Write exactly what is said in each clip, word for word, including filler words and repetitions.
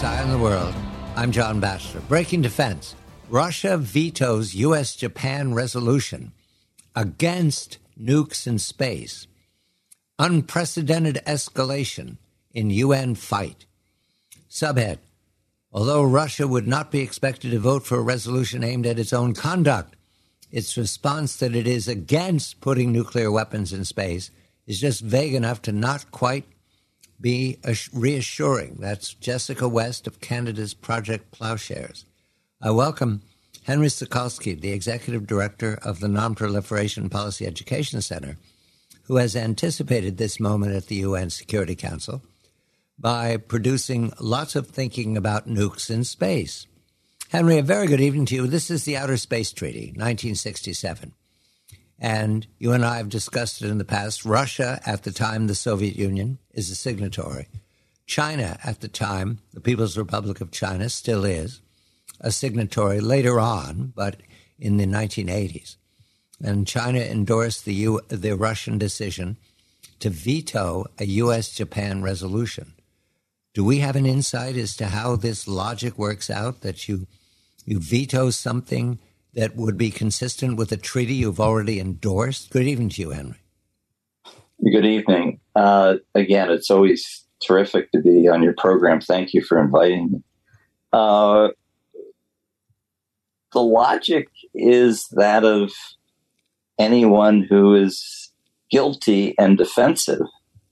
Eye on the World. I'm John Batchelor. Breaking defense. Russia vetoes U S Japan resolution against nukes in space. Unprecedented escalation in U N fight. Subhead. Although Russia would not be expected to vote for a resolution aimed at its own conduct, its response that it is against putting nuclear weapons in space is just vague enough to not quite be reassuring. That's Jessica West of Canada's Project Plowshares. I welcome Henry Sokolsky, the Executive Director of the Non-Proliferation Policy Education Center, who has anticipated this moment at the U N Security Council by producing lots of thinking about nukes in space. Henry, a very good evening to you. This is the Outer Space Treaty, nineteen sixty-seven. And you and I have discussed it in the past. Russia, at the time, the Soviet Union, is a signatory. China, at the time, the People's Republic of China, still is a signatory later on, but in the nineteen eighties. And China endorsed the U- the Russian decision to veto a U S Japan resolution. Do we have an insight as to how this logic works out, that you you veto something that would be consistent with a treaty you've already endorsed? Good evening to you, Henry. Good evening. Uh, again, it's always terrific to be on your program. Thank you for inviting me. Uh, the logic is that of anyone who is guilty and defensive,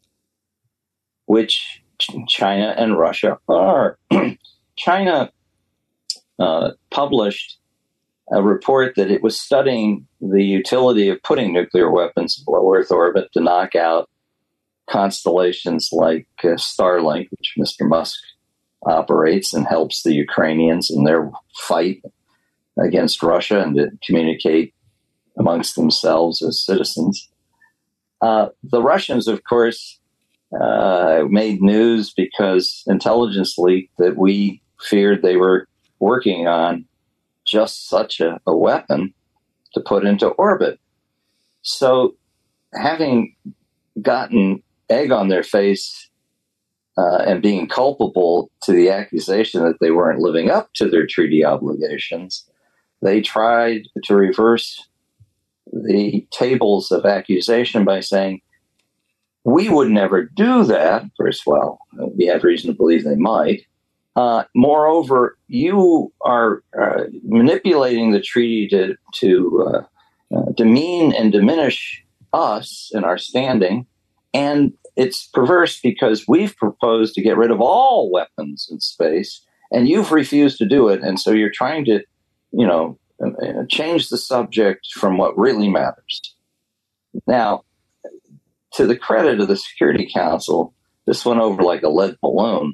which China and Russia are. China uh, published a report that it was studying the utility of putting nuclear weapons in low Earth orbit to knock out constellations like uh, Starlink, which Mister Musk operates and helps the Ukrainians in their fight against Russia and to communicate amongst themselves as citizens. Uh, the Russians, of course, uh, made news because intelligence leaked that we feared they were working on just such a, a weapon to put into orbit. So having gotten egg on their face uh, and being culpable to the accusation that they weren't living up to their treaty obligations, they tried to reverse the tables of accusation by saying, we would never do that. Of course, well, we have reason to believe they might. Uh, moreover, you are uh, manipulating the treaty to, to uh, uh, demean and diminish us in our standing. And it's perverse because we've proposed to get rid of all weapons in space, and you've refused to do it. And so you're trying to, you know, uh, change the subject from what really matters. Now, to the credit of the Security Council, this went over like a lead balloon.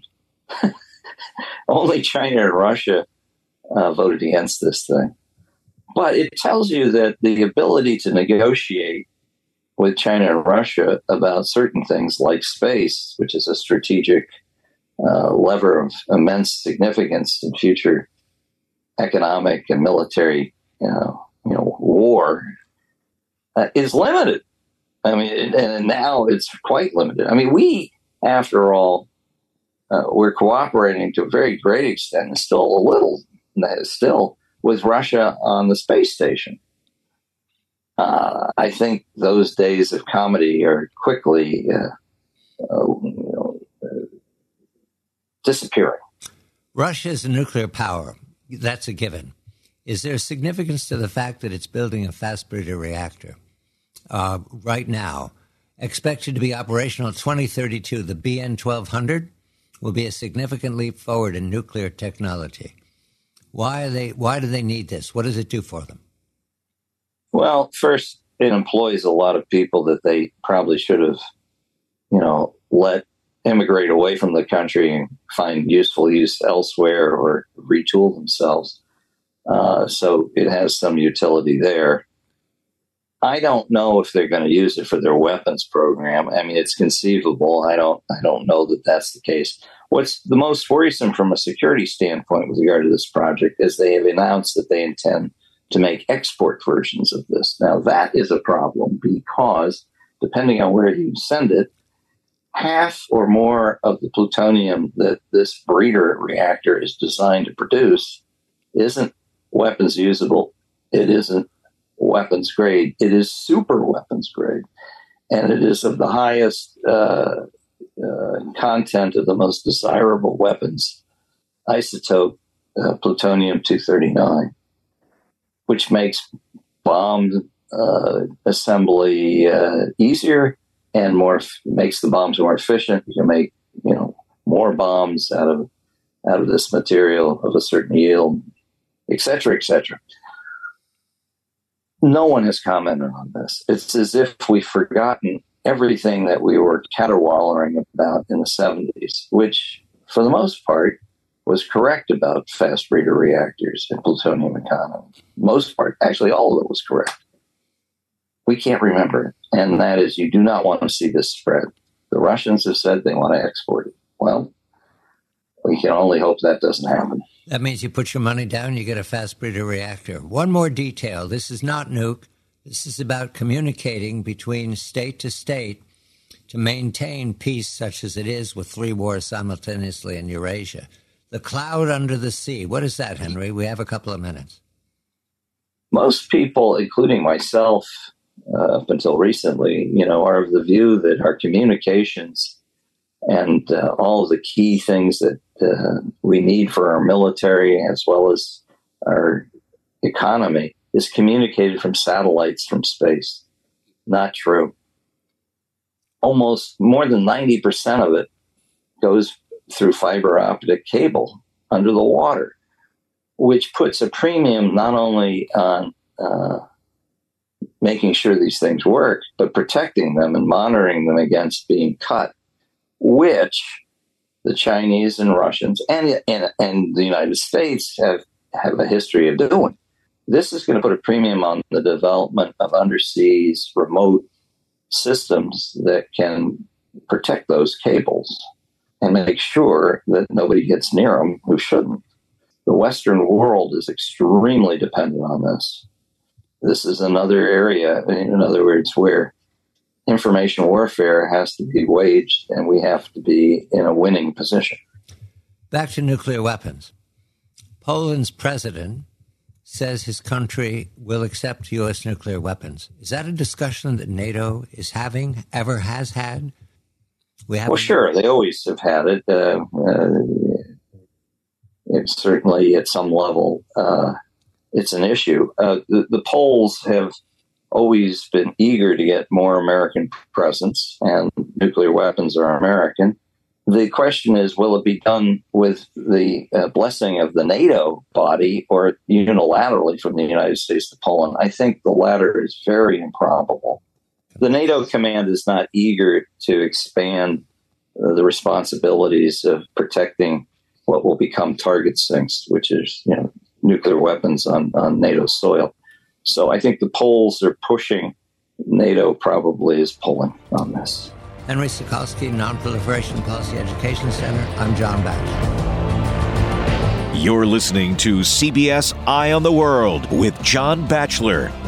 Only China and Russia uh, voted against this thing. But it tells you that the ability to negotiate with China and Russia about certain things like space, which is a strategic uh, lever of immense significance in future economic and military you know, you know, war, uh, is limited. I mean, and now it's quite limited. I mean, we, after all, Uh, we're cooperating to a very great extent, and still a little, still with Russia on the space station. Uh, I think those days of comedy are quickly uh, uh, you know, uh, disappearing. Russia is a nuclear power. That's a given. Is there significance to the fact that it's building a fast breeder reactor uh, right now, expected to be operational in twenty thirty-two, the B N twelve hundred? Will be a significant leap forward in nuclear technology. Why are they? Why do they need this? What does it do for them? Well, first, it employs a lot of people that they probably should have, you know, let immigrate away from the country and find useful use elsewhere or retool themselves. Uh, so it has some utility there. I don't know if they're going to use it for their weapons program. I mean, it's conceivable. I don't. I don't know that that's the case. What's the most worrisome from a security standpoint with regard to this project is they have announced that they intend to make export versions of this. Now, that is a problem because, depending on where you send it, half or more of the plutonium that this breeder reactor is designed to produce isn't weapons usable. It isn't weapons grade. It is super weapons grade. And it is of the highest uh, uh, content of the most desirable weapons isotope, uh, plutonium two thirty-nine, which makes bomb uh, assembly uh, easier and more makes the bombs more efficient. You can make, you know, more bombs out of out of this material of a certain yield, et cetera, et cetera. No one has commented on this. It's as if we've forgotten everything that we were caterwauling about in the seventies, which, for the most part, was correct about fast breeder reactors and plutonium economy. Most part, actually, all of it was correct. We can't remember it, and that is, you do not want to see this spread. The Russians have said they want to export it. Well, we can only hope that doesn't happen. That means you put your money down, you get a fast breeder reactor. One more detail. This is not nuke. This is about communicating between state to state to maintain peace such as it is with three wars simultaneously in Eurasia. The cloud under the sea. What is that, Henry? We have a couple of minutes. Most people, including myself, uh, up until recently, you know, are of the view that our communications and uh, all of the key things that uh, we need for our military as well as our economy is communicated from satellites from space. Not true. Almost more than ninety percent of it goes through fiber optic cable under the water, which puts a premium not only on uh, making sure these things work, but protecting them and monitoring them against being cut, which the Chinese and Russians and, and, and the United States have, have a history of doing. This is going to put a premium on the development of underseas remote systems that can protect those cables and make sure that nobody gets near them who shouldn't. The Western world is extremely dependent on this. This is another area, in other words, where information warfare has to be waged, and we have to be in a winning position. Back to nuclear weapons. Poland's president says his country will accept U S nuclear weapons. Is that a discussion that NATO is having, ever has had? We well, sure. They always have had it. Uh, uh, it's certainly at some level, uh, it's an issue. Uh, the, the Poles have always been eager to get more American presence, and nuclear weapons are American. The question is, will it be done with the uh, blessing of the NATO body or unilaterally from the United States to Poland? I think the latter is very improbable. The NATO command is not eager to expand uh, the responsibilities of protecting what will become target sinks, which is, you know, nuclear weapons on, on NATO soil. So I think the Poles are pushing. NATO probably is pulling on this. Henry Sokolsky, Non-Proliferation Policy Education Center. I'm John Batchelor. You're listening to C B S Eye on the World with John Batchelor.